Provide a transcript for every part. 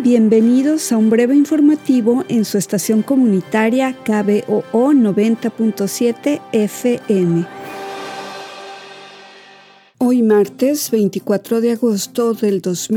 Bienvenidos a un breve informativo en su estación comunitaria KBOO 90.7 FM. Hoy martes 24 de agosto del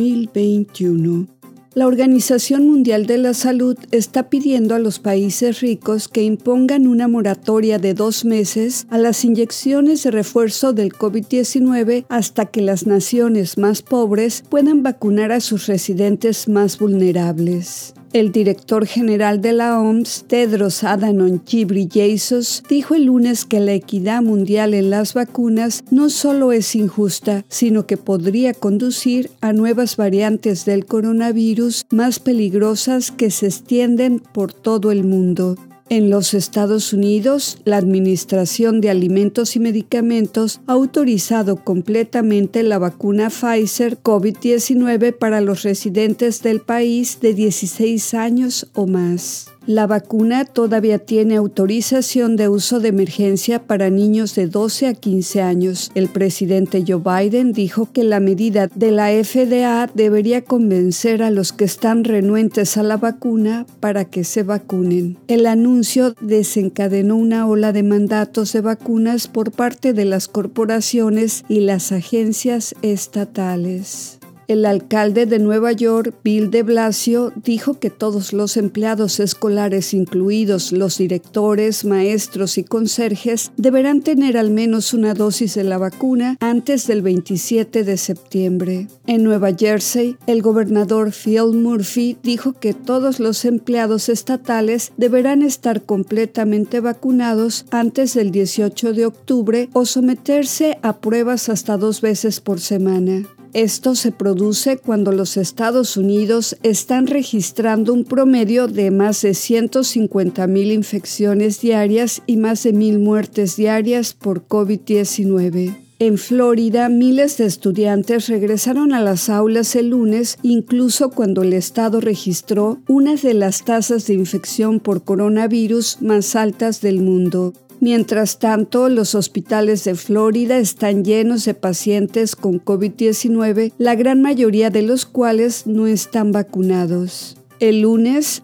2021. La Organización Mundial de la Salud está pidiendo a los países ricos que impongan una moratoria de 2 meses a las inyecciones de refuerzo del COVID-19 hasta que las naciones más pobres puedan vacunar a sus residentes más vulnerables. El director general de la OMS, Tedros Adhanom Ghebreyesus, dijo el lunes que la equidad mundial en las vacunas no solo es injusta, sino que podría conducir a nuevas variantes del coronavirus más peligrosas que se extienden por todo el mundo. En los Estados Unidos, la Administración de Alimentos y Medicamentos ha autorizado completamente la vacuna Pfizer COVID-19 para los residentes del país de 16 años o más. La vacuna todavía tiene autorización de uso de emergencia para niños de 12 a 15 años. El presidente Joe Biden dijo que la medida de la FDA debería convencer a los que están renuentes a la vacuna para que se vacunen. El anuncio desencadenó una ola de mandatos de vacunas por parte de las corporaciones y las agencias estatales. El alcalde de Nueva York, Bill de Blasio, dijo que todos los empleados escolares, incluidos los directores, maestros y conserjes, deberán tener al menos una dosis de la vacuna antes del 27 de septiembre. En Nueva Jersey, el gobernador Phil Murphy dijo que todos los empleados estatales deberán estar completamente vacunados antes del 18 de octubre o someterse a pruebas hasta 2 veces por semana. Esto se produce cuando los Estados Unidos están registrando un promedio de más de 150,000 infecciones diarias y más de 1,000 muertes diarias por COVID-19. En Florida, miles de estudiantes regresaron a las aulas el lunes, incluso cuando el estado registró una de las tasas de infección por coronavirus más altas del mundo. Mientras tanto, los hospitales de Florida están llenos de pacientes con COVID-19, la gran mayoría de los cuales no están vacunados. El lunes,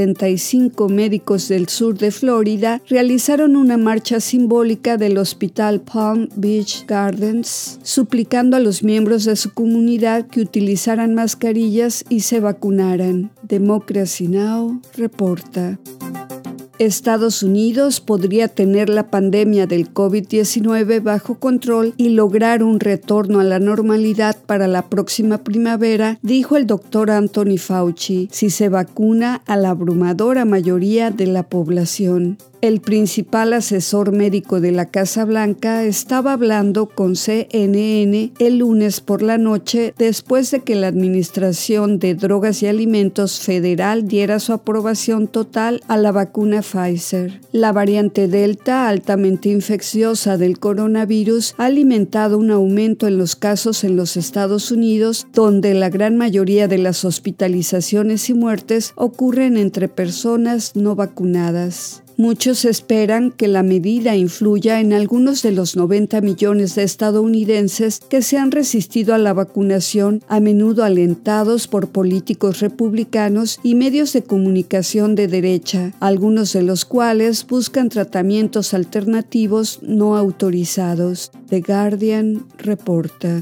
75 médicos del sur de Florida realizaron una marcha simbólica del Hospital Palm Beach Gardens, suplicando a los miembros de su comunidad que utilizaran mascarillas y se vacunaran. Democracy Now! Reporta. Estados Unidos podría tener la pandemia del COVID-19 bajo control y lograr un retorno a la normalidad para la próxima primavera, dijo el doctor Anthony Fauci, si se vacuna a la abrumadora mayoría de la población. El principal asesor médico de la Casa Blanca estaba hablando con CNN el lunes por la noche después de que la Administración de Drogas y Alimentos Federal diera su aprobación total a la vacuna Pfizer. La variante Delta, altamente infecciosa del coronavirus, ha alimentado un aumento en los casos en los Estados Unidos, donde la gran mayoría de las hospitalizaciones y muertes ocurren entre personas no vacunadas. Muchos esperan que la medida influya en algunos de los 90 millones de estadounidenses que se han resistido a la vacunación, a menudo alentados por políticos republicanos y medios de comunicación de derecha, algunos de los cuales buscan tratamientos alternativos no autorizados. The Guardian reporta.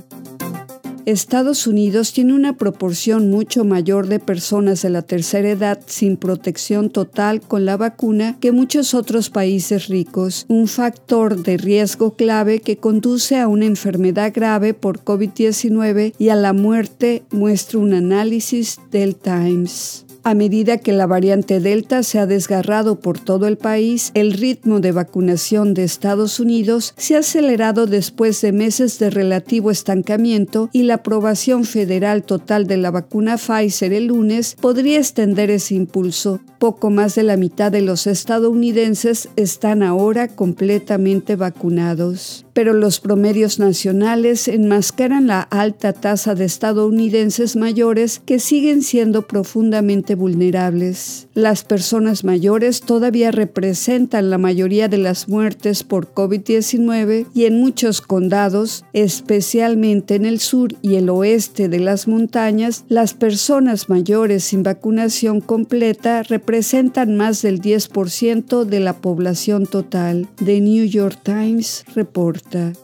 Estados Unidos tiene una proporción mucho mayor de personas de la tercera edad sin protección total con la vacuna que muchos otros países ricos, un factor de riesgo clave que conduce a una enfermedad grave por COVID-19 y a la muerte, muestra un análisis del Times. A medida que la variante Delta se ha desgarrado por todo el país, el ritmo de vacunación de Estados Unidos se ha acelerado después de meses de relativo estancamiento y la aprobación federal total de la vacuna Pfizer el lunes podría extender ese impulso. Poco más de la mitad de los estadounidenses están ahora completamente vacunados. pero los promedios nacionales enmascaran la alta tasa de estadounidenses mayores que siguen siendo profundamente vulnerables. Las personas mayores todavía representan la mayoría de las muertes por COVID-19 y en muchos condados, especialmente en el sur y el oeste de las montañas, las personas mayores sin vacunación completa representan más del 10% de la población total. The New York Times reporta.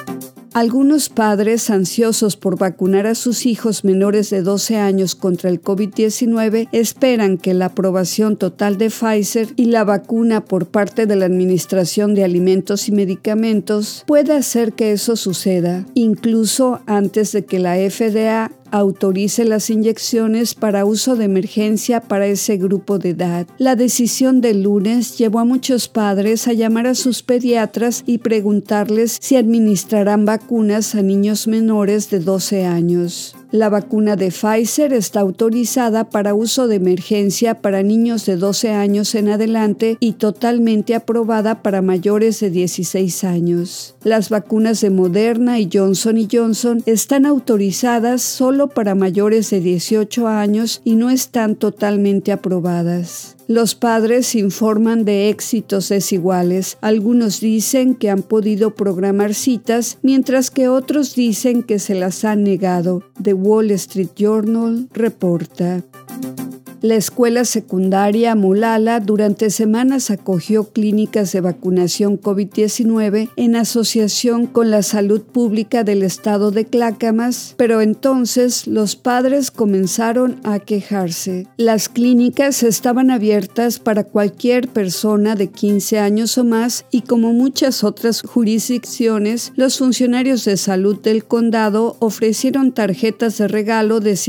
Algunos padres ansiosos por vacunar a sus hijos menores de 12 años contra el COVID-19 esperan que la aprobación total de Pfizer y la vacuna por parte de la Administración de Alimentos y Medicamentos pueda hacer que eso suceda, incluso antes de que la FDA autorice las inyecciones para uso de emergencia para ese grupo de edad. La decisión del lunes llevó a muchos padres a llamar a sus pediatras y preguntarles si administrarán vacunas a niños menores de 12 años. La vacuna de Pfizer está autorizada para uso de emergencia para niños de 12 años en adelante y totalmente aprobada para mayores de 16 años. Las vacunas de Moderna y Johnson & Johnson están autorizadas solo para mayores de 18 años y no están totalmente aprobadas. Los padres informan de éxitos desiguales. Algunos dicen que han podido programar citas, mientras que otros dicen que se las han negado. The Wall Street Journal reporta. La escuela secundaria Molala durante semanas acogió clínicas de vacunación COVID-19 en asociación con la salud pública del estado de Clackamas, pero entonces los padres comenzaron a quejarse. Las clínicas estaban abiertas para cualquier persona de 15 años o más y como muchas otras jurisdicciones, los funcionarios de salud del condado ofrecieron tarjetas de regalo de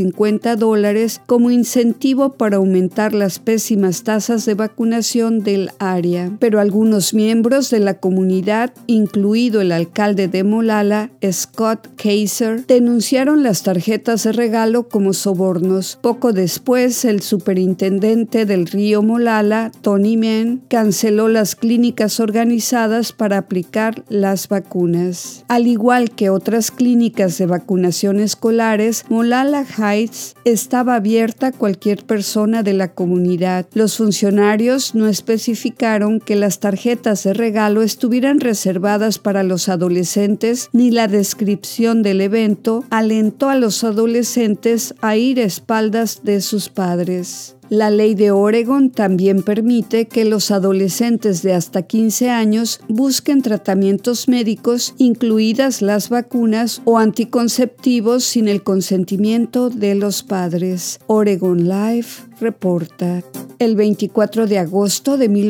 $50 como incentivo para aumentar las pésimas tasas de vacunación del área. Pero algunos miembros de la comunidad, incluido el alcalde de Molala, Scott Kaiser, denunciaron las tarjetas de regalo como sobornos. Poco después, el superintendente del río Molala, Tony Mann, canceló las clínicas organizadas para aplicar las vacunas. Al igual que otras clínicas de vacunación escolares, Molala Heights estaba abierta a cualquier persona de la comunidad. Los funcionarios no especificaron que las tarjetas de regalo estuvieran reservadas para los adolescentes, ni la descripción del evento alentó a los adolescentes a ir a espaldas de sus padres. La ley de Oregon también permite que los adolescentes de hasta 15 años busquen tratamientos médicos, incluidas las vacunas o anticonceptivos, sin el consentimiento de los padres. Oregon Life reporta. El 24 de agosto de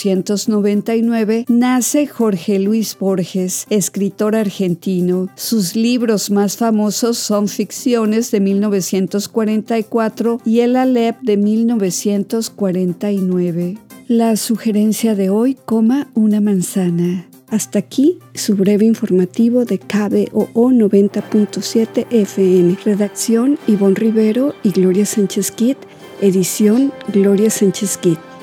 1899 nace Jorge Luis Borges, escritor argentino. Sus libros más famosos son Ficciones de 1944 y El Aleph de 1949. La sugerencia de hoy: coma una manzana. Hasta aquí su breve informativo de KBOO 90.7 FM. Redacción: Ivonne Rivero y Gloria Sánchez Kidd. Edición: Gloria Sánchez Kidd.